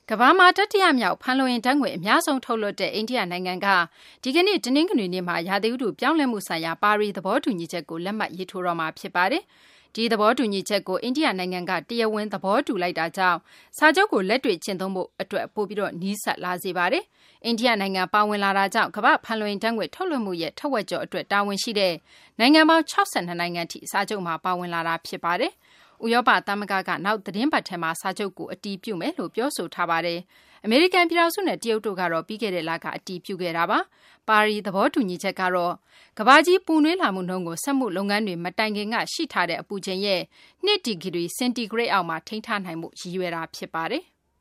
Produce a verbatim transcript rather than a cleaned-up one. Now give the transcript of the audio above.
ကမ္ဘာမှာတတိယမြောက်ဖန်လုံအိမ်ဓာတ်ငွေ့အများဆုံးထုတ်လွှတ်တဲ့အိန္ဒိယနိုင်ငံကဒီကနေ့တနင်္ဂနွေနေ့မှာရာသီဥတုပြောင်းလဲမှုဆိုင်ရာပါရီသဘောတူညီချက်ကိုလက်မှတ်ရေးထိုးတော့မှာဖြစ်ပါတယ်။ဒီသဘောတူညီချက်ကိုအိန္ဒိယနိုင်ငံကတရားဝင်သဘောတူလိုက်တာကြောင့်စာချုပ်ကိုလက်တွေ့ကျင့်သုံးဖို့အတွက်ပိုပြီးတော့နီးစပ်လာစေပါတယ်။အိန္ဒိယနိုင်ငံပါဝင်လာတာကြောင့်ကမ္ဘာဖန်လုံအိမ်ဓာတ်ငွေ့ထုတ်လွှတ်မှုရဲ့ထက်ဝက်ကျော်အတွက်တာဝန်ရှိတဲ့နိုင်ငံပေါင်း၆၂နိုင်ငံထိစာချုပ်မှာပါဝင်လာတာဖြစ်ပါတယ်။ဥရောပသမဂ္ဂကနောက်သတင်းပတ်ထဲမှာစာချုပ်ကိုအတည်ပြုမယ်လို့ပြောဆိုထားပါတယ်။အမေရိကန်ပြည်ထောင်စုနဲ့တရုတ်တို့ကတော့ပြီးခဲ့တဲ့လကအတည်ပြုခဲ့တာပါ။ပါရီသဘောတူညီချက်ကတော့ကမ္ဘာကြီးပူနွေးလာမှုနှုန်းကိုစက်မှုလုပ်ငန်းတွေမတိုင်ခင်ကရှိထားတဲ့အပူချိန်ရဲ့၂ဒီဂရီစင်တီဂရိတ်အောက်မှာထိန်းထားနိုင်မှုရည်ရွယ်တာဖြစ်ပါတယ်။